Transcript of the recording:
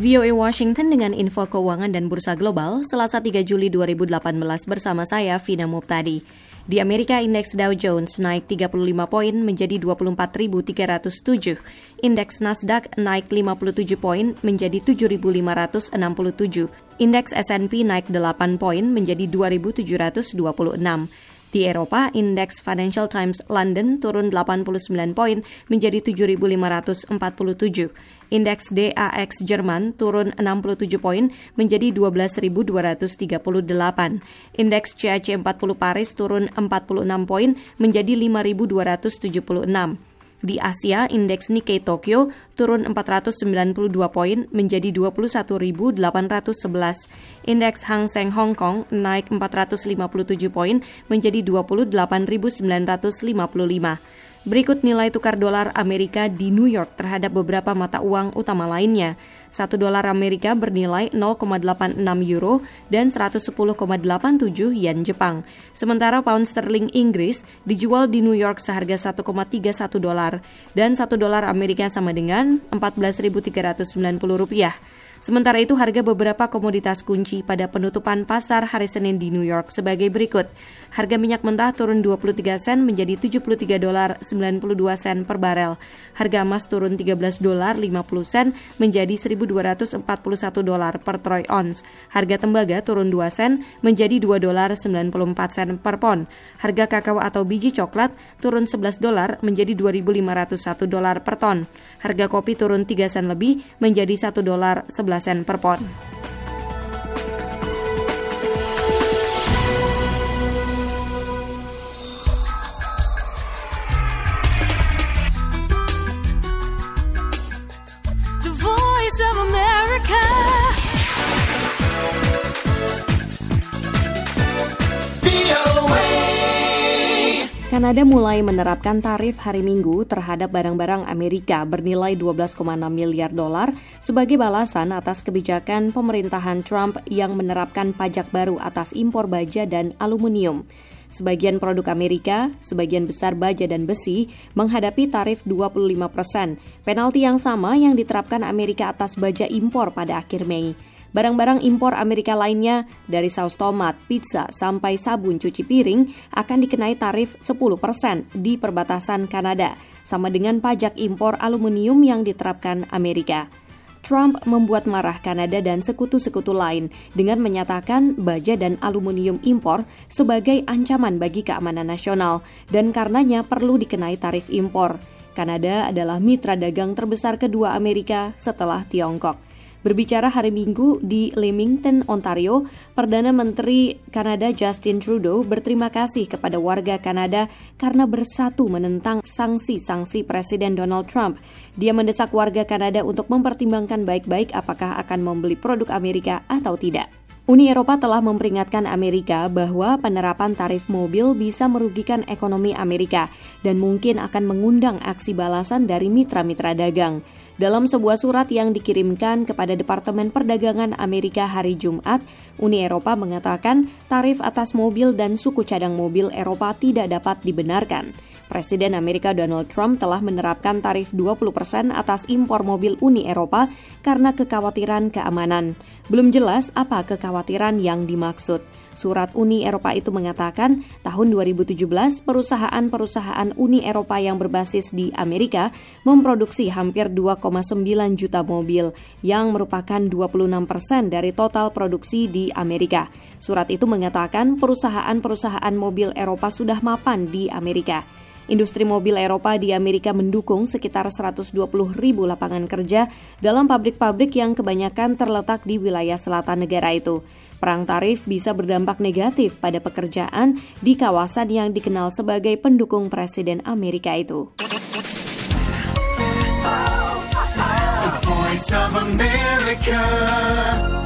VOA Washington dengan info keuangan dan bursa global Selasa 3 Juli 2018 bersama saya Vina Muptadi. Di Amerika, indeks Dow Jones naik 35 poin menjadi 24.307. Indeks Nasdaq naik 57 poin menjadi 7.567. Indeks S&P naik 8 poin menjadi 2.726. Di Eropa, indeks Financial Times London turun 89 poin menjadi 7.547. Indeks DAX Jerman turun 67 poin menjadi 12.238. Indeks CAC 40 Paris turun 46 poin menjadi 5.276. Di Asia, indeks Nikkei Tokyo turun 492 poin menjadi 21.811. Indeks Hang Seng Hong Kong naik 457 poin menjadi 28.955. Berikut nilai tukar dolar Amerika di New York terhadap beberapa mata uang utama lainnya. 1 dolar Amerika bernilai 0,86 euro dan 110,87 yen Jepang. Sementara pound sterling Inggris dijual di New York seharga 1,31 dolar dan 1 dolar Amerika sama dengan 14.390 rupiah. Sementara itu, harga beberapa komoditas kunci pada penutupan pasar hari Senin di New York sebagai berikut. Harga minyak mentah turun 23 sen menjadi 73 dolar 92 sen per barel. Harga emas turun 13 dolar 50 sen menjadi 1.241 dolar per troy ounce. Harga tembaga turun 2 sen menjadi 2 dolar 94 sen per pon. Harga kakao atau biji coklat turun 11 dolar menjadi 2.501 dolar per ton. Harga kopi turun 3 sen lebih menjadi 1 dolar 11 sen per pon. The Voice of America. Kanada mulai menerapkan tarif hari Minggu terhadap barang-barang Amerika bernilai 12,6 miliar dolar sebagai balasan atas kebijakan pemerintahan Trump yang menerapkan pajak baru atas impor baja dan aluminium. Sebagian produk Amerika, sebagian besar baja dan besi, menghadapi tarif 25%, penalti yang sama yang diterapkan Amerika atas baja impor pada akhir Mei. Barang-barang impor Amerika lainnya, dari saus tomat, pizza, sampai sabun cuci piring, akan dikenai tarif 10% di perbatasan Kanada, sama dengan pajak impor aluminium yang diterapkan Amerika. Trump membuat marah Kanada dan sekutu-sekutu lain dengan menyatakan baja dan aluminium impor sebagai ancaman bagi keamanan nasional dan karenanya perlu dikenai tarif impor. Kanada adalah mitra dagang terbesar kedua Amerika setelah Tiongkok. Berbicara hari Minggu di Leamington, Ontario, Perdana Menteri Kanada Justin Trudeau berterima kasih kepada warga Kanada karena bersatu menentang sanksi-sanksi Presiden Donald Trump. Dia mendesak warga Kanada untuk mempertimbangkan baik-baik apakah akan membeli produk Amerika atau tidak. Uni Eropa telah memperingatkan Amerika bahwa penerapan tarif mobil bisa merugikan ekonomi Amerika dan mungkin akan mengundang aksi balasan dari mitra-mitra dagang. Dalam sebuah surat yang dikirimkan kepada Departemen Perdagangan Amerika hari Jumat, Uni Eropa mengatakan tarif atas mobil dan suku cadang mobil Eropa tidak dapat dibenarkan. Presiden Amerika Donald Trump telah menerapkan tarif 20% atas impor mobil Uni Eropa karena kekhawatiran keamanan. Belum jelas apa kekhawatiran yang dimaksud. Surat Uni Eropa itu mengatakan tahun 2017 perusahaan-perusahaan Uni Eropa yang berbasis di Amerika memproduksi hampir 2,9 juta mobil yang merupakan 26% dari total produksi di Amerika. Surat itu mengatakan perusahaan-perusahaan mobil Eropa sudah mapan di Amerika. Industri mobil Eropa di Amerika mendukung sekitar 120.000 lapangan kerja dalam pabrik-pabrik yang kebanyakan terletak di wilayah selatan negara itu. Perang tarif bisa berdampak negatif pada pekerjaan di kawasan yang dikenal sebagai pendukung Presiden Amerika itu. The Voice of America.